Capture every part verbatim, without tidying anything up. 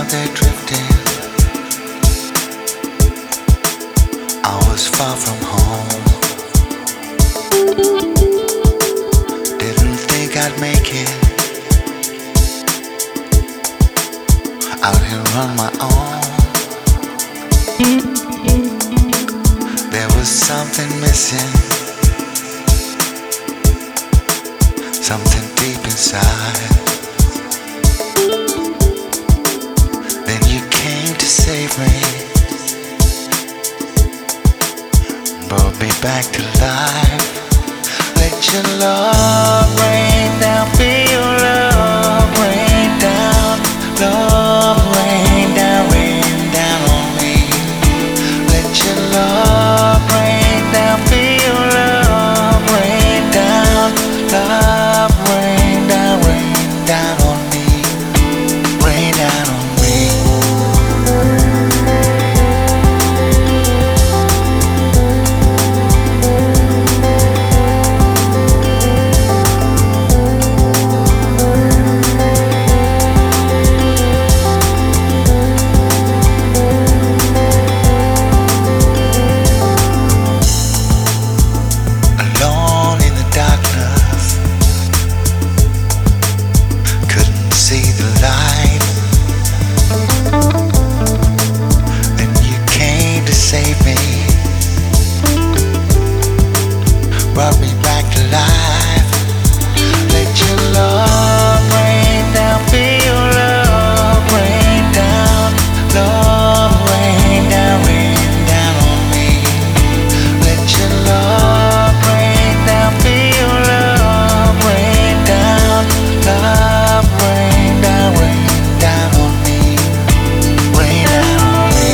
out there drifting. I was far from home. Didn't think I'd make it out here on my own. There was something missing, something deep inside. Then you came to save me, brought me back to life. Let your love rain down, feel your love rain down, love rain down, rain down on me. Let your love rain down, feel your love rain down, love rain down, rain down on me, rain down on me. Alone in the darkness, couldn't see the light. Then you came to save me, brought me back to life. Let your love rain down, feel your love rain down, love rain down, rain down on me. Let your love rain down, feel your love rain down, love rain down, rain down on me, rain down on me.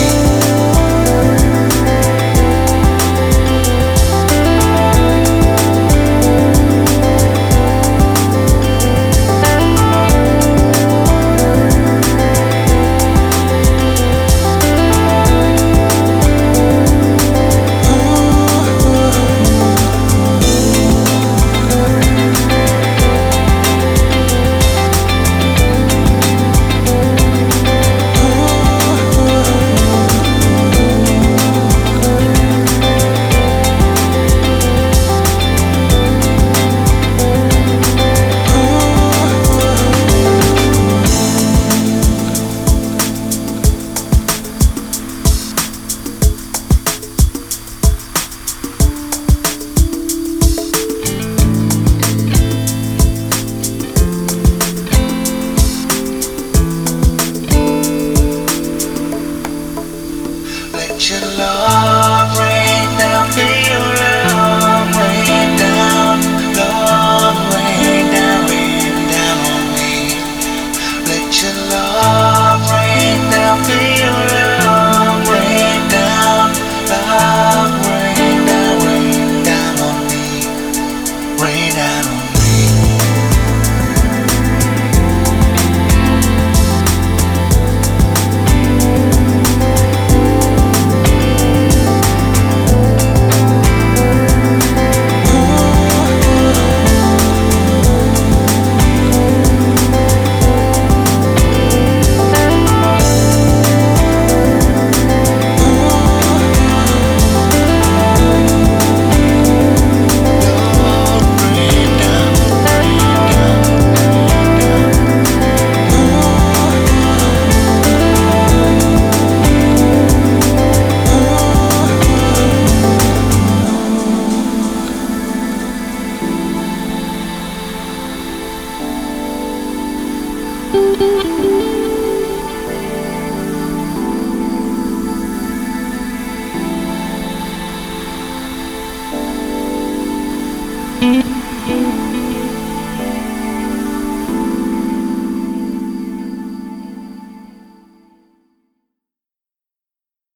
Let your love rain down, feel your love rain down, love rain down, rain down on me. Let your love rain down, feel your love rain down, love rain down, rain down on me, rain down on me. Mm-hmm.